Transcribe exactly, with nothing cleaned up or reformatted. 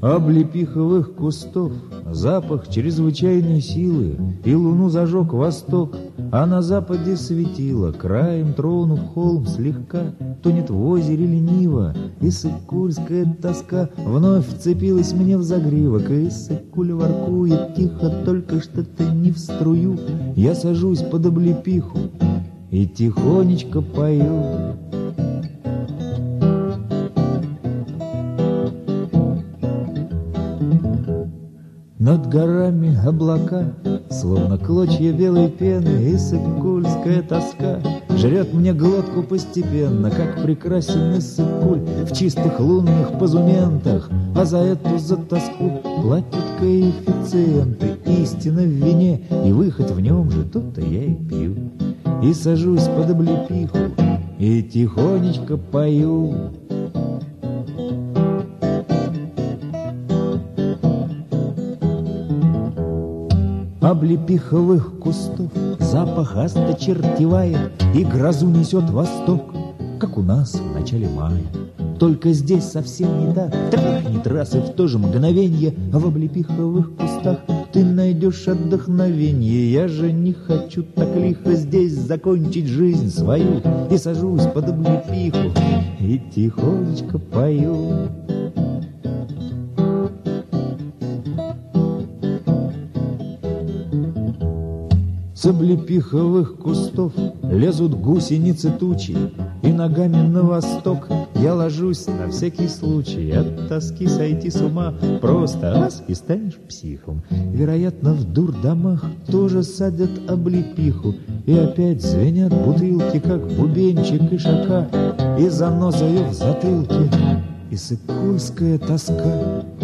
облепиховых кустов запах чрезвычайной силы, и луну зажег восток, а на западе светило, краем тронув холм слегка, тонет в озере лениво, и сыкульская тоска вновь вцепилась мне в загривок, и сыкуль воркует тихо, только что-то не в струю. Я сажусь под облепиху и тихонечко пою. Над горами облака, словно клочья белой пены, и сыкульская тоска жрет мне глотку постепенно, как прекрасен Иссык-Куль в чистых лунных позументах. А за эту, за тоску платят коэффициенты. Истина в вине, и выход в нем же, тут-то я и пью. И сажусь под облепиху, и тихонечко пою. Облепиховых кустов запах осточертевает, и грозу несет восток, как у нас в начале мая. Только здесь совсем не так, трахнет раз и в то же мгновенье, а в облепиховых кустах ты найдешь отдохновенье. Я же не хочу так лихо здесь закончить жизнь свою, и сажусь под облепиху, и тихонечко пою. С облепиховых кустов лезут гусеницы тучи, и ногами на восток я ложусь на всякий случай. От тоски сойти с ума просто раз и станешь психом. Вероятно, в дурдомах тоже садят облепиху, и опять звенят бутылки, как бубенчик ишака, и занозою в затылке Иссык-Кульская тоска